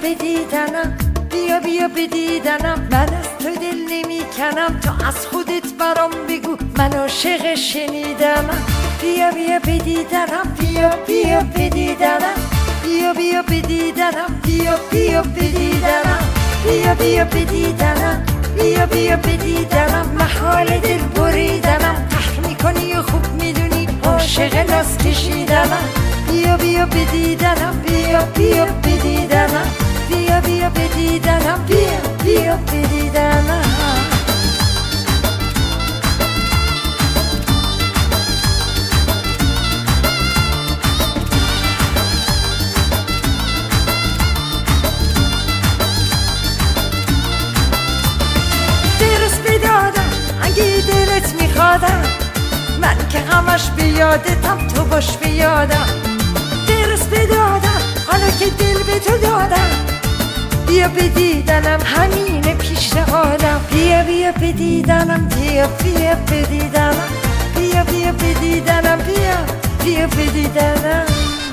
به دیدنم، بیا بیا به دیدنم. من از تو دل نمی کنم، تو از خودت برام بگو من عاشق شنیدنم. بیا بیا به دیدنم، بیا بیا به دیدنم، بیا بیا به دیدنم، بیا بیا به دیدنم، بیا بیا به دیدنم، بیا بیا به دیدنم. محال دل بریدنم، تخ میکنی و خوب میدونی عاشق ناز کشیدنم. بیا بیا به دیدنم، بیا بیا به دیدنم، بیا بیا به دیدنم، بیا بیا به دیدنم. دلت میخوادم من که همش بیادتم، تو باش بیادم. درس بدادم حالا که دل به تو دادم، بیا به دیدنم همینه پیشنهادم. بیا بیا به دیدنم، بیا بیا به دیدنم، بیا بیا به دیدنم، بیا بیا به دیدنم.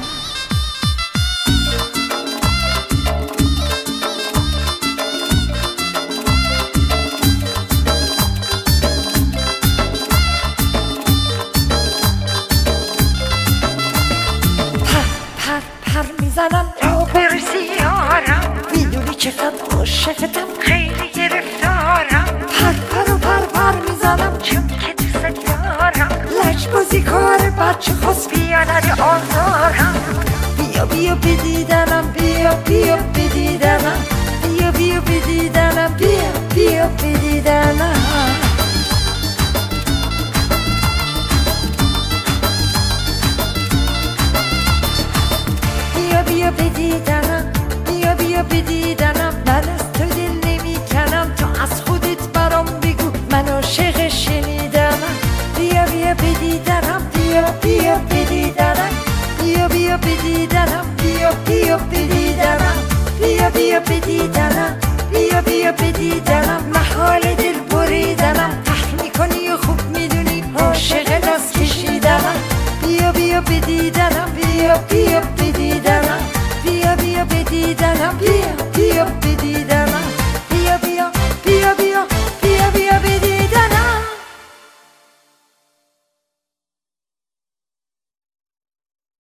میزنم رو برسی یارم، میدونی چقدر عاشقتم، خیلی گرفتارم. پر پر و پر پر میزنم چون که دوست دارم، لج بازی کار بچه خواست بیا نده آزارم. بیا بیا به دیدنم، بیا بیا به دیدنم، بیا بیا به دیدنم، بیا بیا به دیدنم. بیا به دیدنم، بیا بیا به دیدنم. من از تو دل نمی کنم، تو از خودت برام بگو من عاشق شنیدنم. بیا بیا به دیدنم، بیا بیا به دیدنم، بیا بیا به دیدنم، بیا بیا به دیدنم، بیا بیا به دیدنم، بیا بیا به دیدنم. محال دل بریدنم، تخ میکنی و خوب میدونی عاشق ناز کشیدنم. بیا بیا به دیدنم، بیا بیا به دیدنم، بیا بیا به دیدنم، بیا بیا به دیدنم.